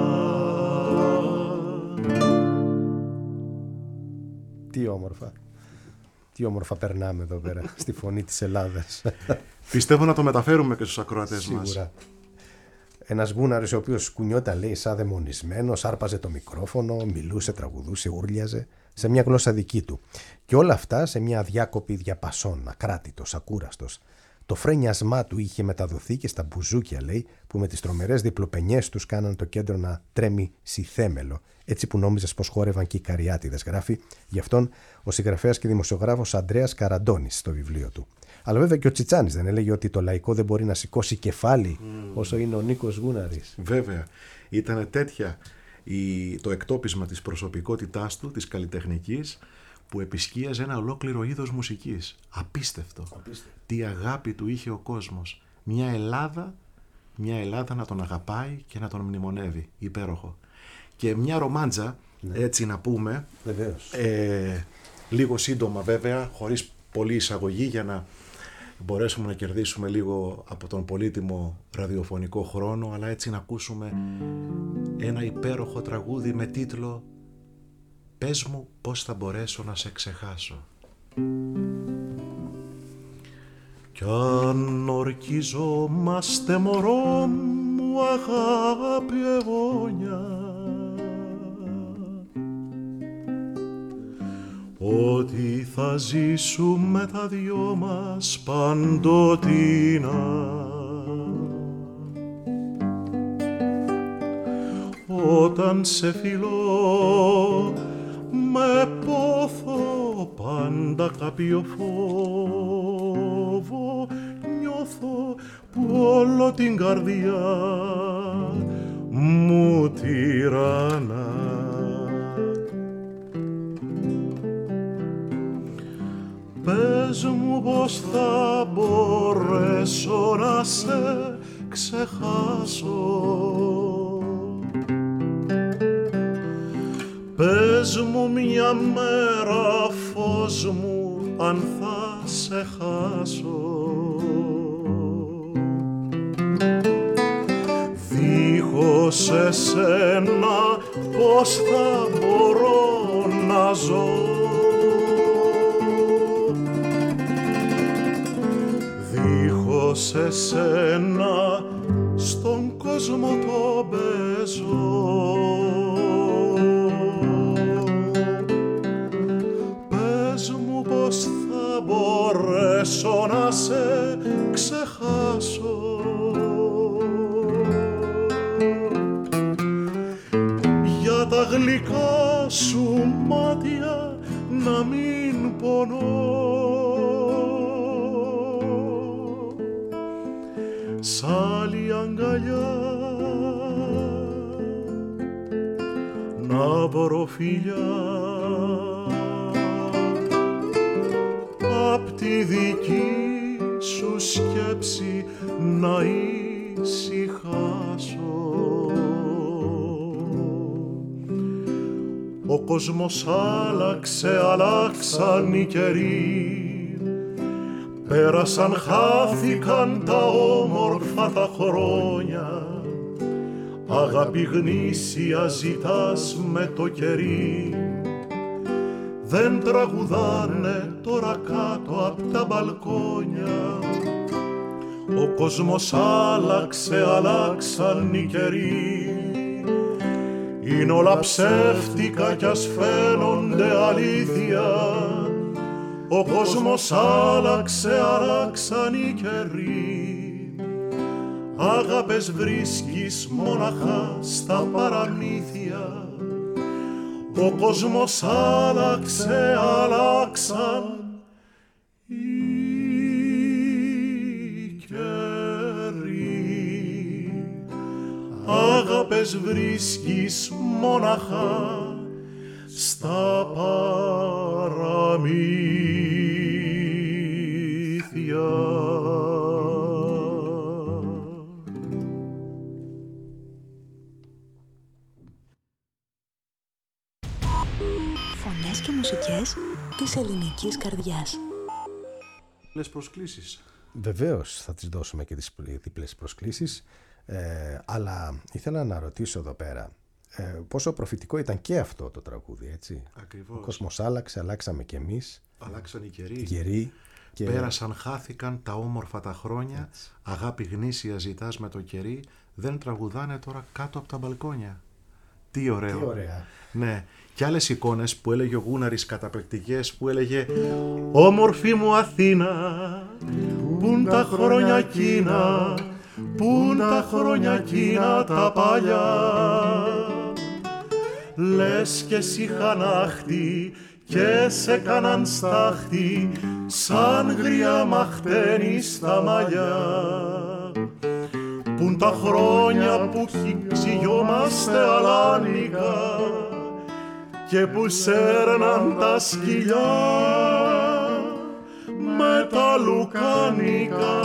Τι όμορφα. Τι όμορφα περνάμε εδώ πέρα στη φωνή της Ελλάδας. Πιστεύω να το μεταφέρουμε και στους ακροατές μας. Σίγουρα. Ένας Γούναρης ο οποίος κουνιόταν, λέει, σαν δαιμονισμένος, άρπαζε το μικρόφωνο, μιλούσε, τραγουδούσε, ούρλιαζε σε μια γλώσσα δική του. Και όλα αυτά σε μια αδιάκοπη διαπασόν, ακράτητος, ακούραστος. Το φρένιασμά του είχε μεταδοθεί και στα μπουζούκια, λέει, που με τις τρομερές διπλοπενιές τους κάναν το κέντρο να τρέμει συθέμελο. Έτσι που νόμιζες πως χόρευαν και οι καριάτιδες, γράφει γι' αυτόν ο συγγραφέας και δημοσιογράφος Ανδρέας Καραντώνης στο βιβλίο του. Αλλά βέβαια και ο Τσιτσάνης δεν έλεγε ότι το λαϊκό δεν μπορεί να σηκώσει κεφάλι όσο είναι ο Νίκος Γούναρης. Βέβαια. Ήταν τέτοια το εκτόπισμα της προσωπικότητάς του, της καλλιτεχνικής, που επισκίαζε ένα ολόκληρο είδος μουσικής. Απίστευτο. Τι αγάπη του είχε ο κόσμος. Μια Ελλάδα να τον αγαπάει και να τον μνημονεύει. Υπέροχο. Και μια ρομάντζα, έτσι να πούμε, λίγο σύντομα βέβαια, χωρίς πολλή εισαγωγή, για να μπορέσουμε να κερδίσουμε λίγο από τον πολύτιμο ραδιοφωνικό χρόνο, αλλά έτσι να ακούσουμε ένα υπέροχο τραγούδι με τίτλο «Πες μου πώς θα μπορέσω να σε ξεχάσω». Κι αν ορκιζόμαστε, μωρό μου, μου αγάπη αιώνια, ότι θα ζήσουμε τα δυο μας παντοτινά. Όταν σε φιλώ με πόθο πάντα κάποιο φόβο νιώθω που όλο την καρδιά μου τυραννά. Πες μου πως θα μπορέσω να σε ξεχάσω. Πες μου μια μέρα φως μου αν θα σε χάσω. Δίχως εσένα πως θα μπορώ να ζω. Δίχως εσένα στον κόσμο το παίζω. Πες μου πως θα μπορέσω να σε ξεχάσω. Για τα γλυκά σου μάτια να μην πονώ. Σ' άλλη αγκαλιά να βρω φιλιά απ' τη δική σου σκέψη να ησυχάσω. Ο κόσμος άλλαξε, αλλάξαν οι καιροί, πέρασαν, χάθηκαν τα όμορφα τα χρόνια. Αγάπη γνήσια ζητάς με το κερί, δεν τραγουδάνε τώρα κάτω απ' τα μπαλκόνια. Ο κόσμος άλλαξε, αλλάξαν οι καιροί, είναι όλα ψεύτικα κι ας φαίνονται αλήθεια. Ο κόσμος άλλαξε, αλλάξαν οι καιροί, αγάπες βρίσκεις μοναχά στα παραμύθια. Ο κόσμος άλλαξε, αλλάξαν οι καιροί, αγάπες βρίσκεις μοναχά στα παραμύθια. Φωνές και μουσικές της ελληνικής καρδιάς. Διπλές προσκλήσεις. Βεβαίως θα τις δώσουμε και τις διπλές προσκλήσεις, αλλά ήθελα να ρωτήσω εδώ πέρα πόσο προφητικό ήταν και αυτό το τραγούδι, έτσι. Ακριβώς. Ο κόσμος άλλαξε, αλλάξαμε κι εμείς. Αλλάξαν οι καιροί. Και... Πέρασαν, χάθηκαν τα όμορφα τα χρόνια. Έτσι. Αγάπη γνήσια ζητάς με το κερί, δεν τραγουδάνε τώρα κάτω από τα μπαλκόνια. Τι ωραίο. Τι ωραία. Ναι. Και άλλες εικόνες που έλεγε ο Γούναρης καταπληκτικές, που έλεγε «Όμορφη μου Αθήνα, πουν τα χρόνια εκείνα, πουν τα χρόνια εκείνα τα παλιά. Λες και εσύ χανάχτη και σε κάναν στάχτη, σαν γριά μαχτένει στα μαλλιά. Πουν τα χρόνια που ξυγιόμαστε αλάνικα και που σέρναν τα σκυλιά με τα λουκάνικα.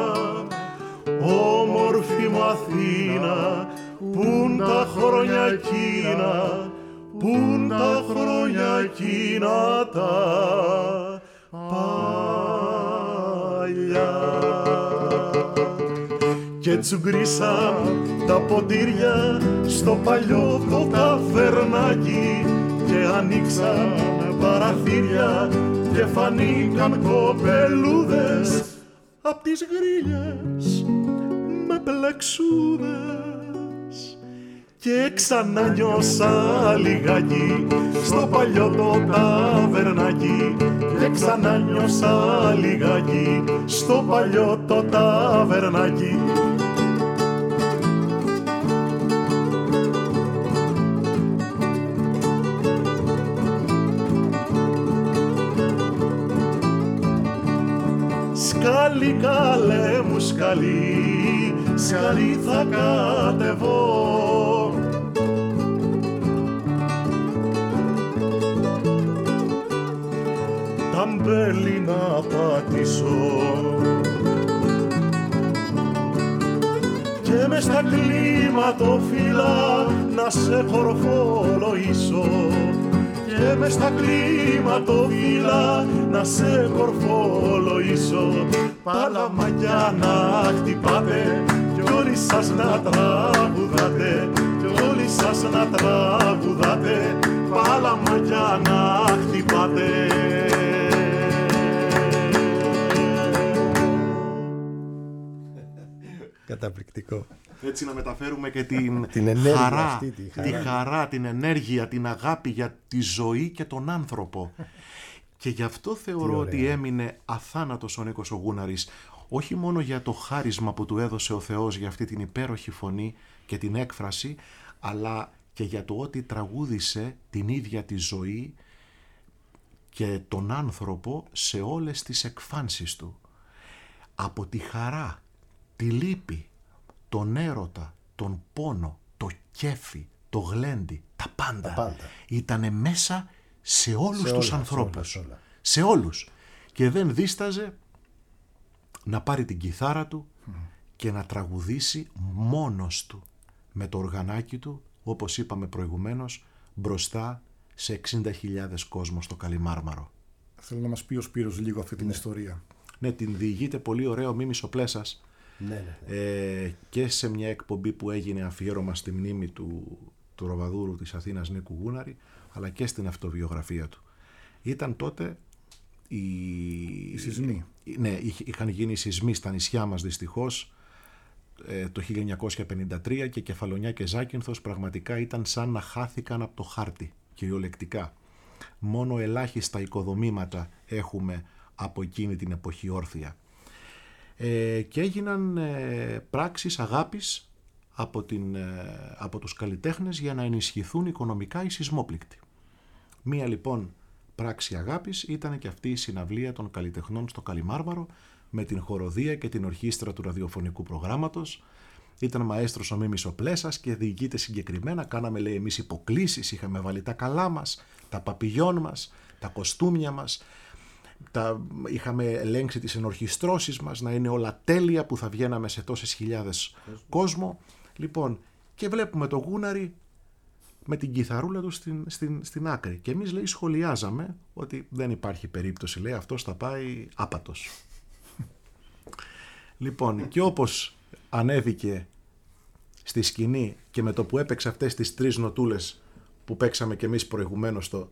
Όμορφη μου Αθήνα, πουν τα χρόνια εκείνα, πουν τα χρόνια εκείνα τα παλιά. Και τσουγκρίσαν τα ποτήρια στο παλιό το ταβερνάκι και ανοίξαν παραθύρια και φανήκαν κοπελούδες απ' τις γρίλες με πλεξούδες και ξανά νιώσα λιγάκι στο παλιό το ταβερνάκι και ξανά νιώσα λιγάκι στο παλιό το ταβερνάκι. Σκάλι καλέ μου σκάλι, σκάλι θα κατεβώ. Τα μπέλη να πατήσω και μες στα κλίματοφύλλα να σε κορφολογήσω και μες στα κλίματοφύλλα να σε κορφολογήσω. Παλαμάκια να χτυπάτε κι όλοι σας να τραγουδάτε κι όλοι σας να τραγουδάτε. Παλαμάκια να χτυπάτε. Καταπληκτικό. Έτσι να μεταφέρουμε και την ενέργεια χαρά, αυτή, τη χαρά, την ενέργεια, την αγάπη για τη ζωή και τον άνθρωπο. Και γι' αυτό θεωρώ ότι έμεινε αθάνατος ο Νίκος ο Γούναρης, όχι μόνο για το χάρισμα που του έδωσε ο Θεός για αυτή την υπέροχη φωνή και την έκφραση, αλλά και για το ότι τραγούδισε την ίδια τη ζωή και τον άνθρωπο σε όλες τις εκφάνσεις του. Από τη χαρά, τη λύπη, τον έρωτα, τον πόνο, το κέφι, το γλέντι, τα πάντα. Ήτανε μέσα σε όλους τους ανθρώπους. Σε όλους. Και δεν δίσταζε να πάρει την κιθάρα του και να τραγουδήσει μόνος του με το οργανάκι του, όπως είπαμε προηγουμένως, μπροστά σε 60.000 κόσμο στο Καλιμάρμαρο. Θέλω να μας πει ο Σπύρος λίγο αυτή την ιστορία. Ναι, την διηγείται πολύ ωραίο ο Μίμης ο Πλέσας. Και σε μια εκπομπή που έγινε αφιέρωμα στη μνήμη του Τροβαδούρου της Αθήνας Νίκου Γούναρη, αλλά και στην αυτοβιογραφία του. Ήταν τότε οι σεισμοί. Ναι, είχαν γίνει οι σεισμοί στα νησιά μας δυστυχώς το 1953 και Κεφαλονιά και Ζάκυνθος πραγματικά ήταν σαν να χάθηκαν από το χάρτη, κυριολεκτικά. Μόνο ελάχιστα οικοδομήματα έχουμε από εκείνη την εποχή όρθια. Και έγιναν πράξεις αγάπης από τους καλλιτέχνες για να ενισχυθούν οικονομικά οι σεισμόπληκτοι. Μία λοιπόν πράξη αγάπης ήταν και αυτή η συναυλία των καλλιτεχνών στο Καλιμάρμαρο με την χοροδία και την ορχήστρα του ραδιοφωνικού προγράμματος. Ήταν μαέστρος ο Μίμης ο Πλέσας και διηγείται συγκεκριμένα. Κάναμε, λέει, εμείς υποκλήσεις, είχαμε βάλει τα καλά μας, τα παπηγιόν μας, τα κοστούμια μας. Είχαμε ελέγξει τις ενορχιστρώσεις μας να είναι όλα τέλεια, που θα βγαίναμε σε τόσες χιλιάδες κόσμο. Λοιπόν, και βλέπουμε το Γούναρη με την κιθαρούλα του στην άκρη. Και εμείς, λέει, σχολιάζαμε ότι δεν υπάρχει περίπτωση, λέει, αυτός θα πάει άπατος. Λοιπόν, και όπως ανέβηκε στη σκηνή και με το που έπαιξε αυτές τις 3 νοτούλες που παίξαμε κι εμείς προηγουμένως το...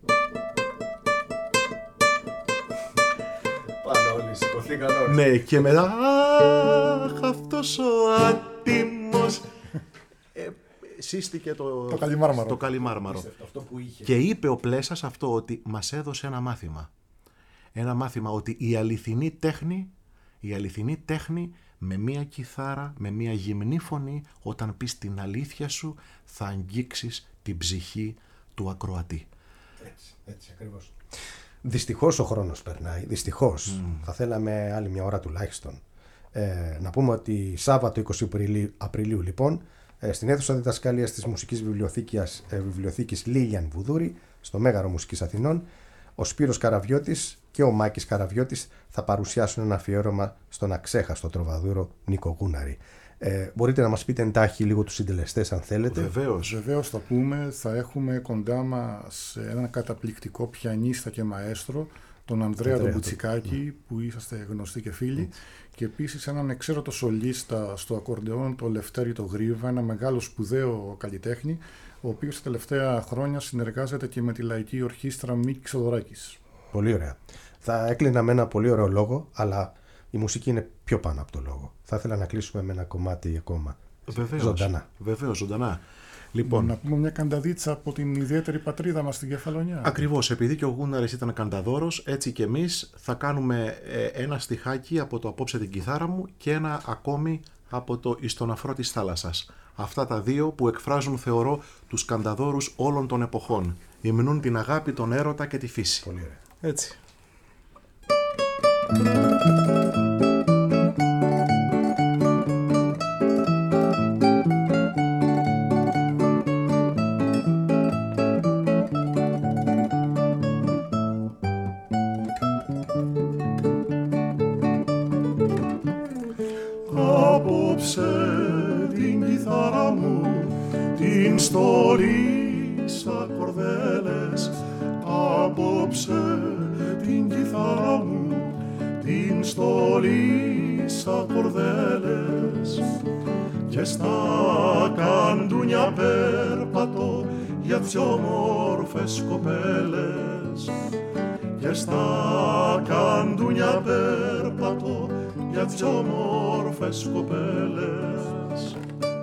Ναι, και μετά αχ, αυτός ο άτιμος σύστηκε το Καλιμάρμαρο. Και είπε ο Πλέσας αυτό, ότι μας έδωσε ένα μάθημα. Ένα μάθημα ότι η αληθινή τέχνη με μία κιθάρα, με μία γυμνή φωνή, όταν πεις την αλήθεια σου θα αγγίξεις την ψυχή του ακροατή. Έτσι ακριβώς. Δυστυχώς ο χρόνος περνάει, δυστυχώς. Θα θέλαμε άλλη μια ώρα τουλάχιστον. Να πούμε ότι Σάββατο 20 Απριλίου λοιπόν, στην αίθουσα διδασκαλίας της Μουσικής Βιβλιοθήκης Λίλιαν Βουδούρη, στο Μέγαρο Μουσικής Αθηνών, ο Σπύρος Καραβιώτης και ο Μάκης Καραβιώτης θα παρουσιάσουν ένα αφιέρωμα στον αξέχαστο τροβαδούρο Νίκο Γούναρη. Μπορείτε να μας πείτε εντάχει λίγο τους συντελεστές αν θέλετε. Βεβαίως θα πούμε. Θα έχουμε κοντά μας έναν καταπληκτικό πιανίστα και μαέστρο, τον Ανδρέα τον Μπουτσικάκη, που είσαστε γνωστοί και φίλοι, και επίσης έναν εξαίρετο σολίστα στο ακορντεόν, τον Λευτέρη το Γρίβα, ένα μεγάλο σπουδαίο καλλιτέχνη, ο οποίος τα τελευταία χρόνια συνεργάζεται και με τη Λαϊκή Ορχήστρα Μίκης Θοδωράκης. Πολύ ωραία. Θα έκλεινα με ένα πολύ ωραίο λόγο, αλλά η μουσική είναι πιο πάνω από το λόγο. Θα ήθελα να κλείσουμε με ένα κομμάτι ακόμα. Βεβαίως, ζωντανά. Λοιπόν, να πούμε μια κανταδίτσα από την ιδιαίτερη πατρίδα μας στην Κεφαλονιά. Ακριβώς, επειδή και ο Γούναρης ήταν κανταδόρος, έτσι και εμείς θα κάνουμε ένα στιχάκι από το «Απόψε την κιθάρα μου» και ένα ακόμη από το «Εις τον αφρό της θάλασσας». Αυτά τα δύο που εκφράζουν, θεωρώ, τους κανταδόρους όλων των εποχών. Υμνούν την αγάπη, τον έρωτα και τη φύση. Πολύ ωραία. Έτσι. Την κιθάρα μου την στολίσα κορδέλες. Απόψε την κιθάρα μου την στολίσα κορδέλες. Και στα καντούνια πέρπατο για δυο όμορφες κοπέλες. Και στα καντούνια πέρπατο για δυο όμορφες κοπέλες.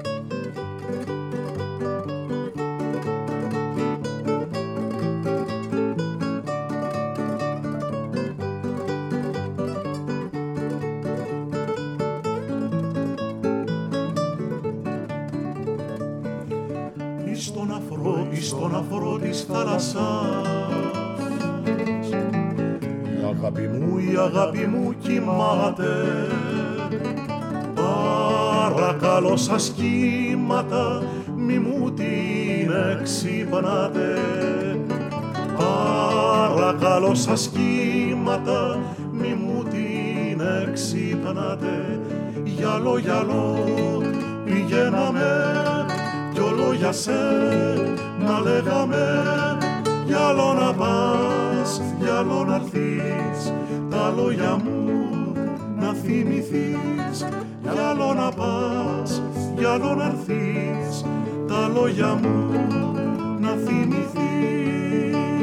Εις τον αφρό της θάλασσας η αγάπη μου κοιμάται. Παρακαλώ σας κύματα, μη μου την εξυπνάτε. Παρακαλώ σας κύματα, μη μου την εξυπνάτε. Γιαλό, γιαλό πηγαίναμε κι όλο για να λέγαμε. Γιαλό να πας, γιαλό να έρθεις, τα λόγια μου να θυμηθείς. Γιαλό να πας, γιαλό να έρθεις, τα λόγια μου να θυμηθείς.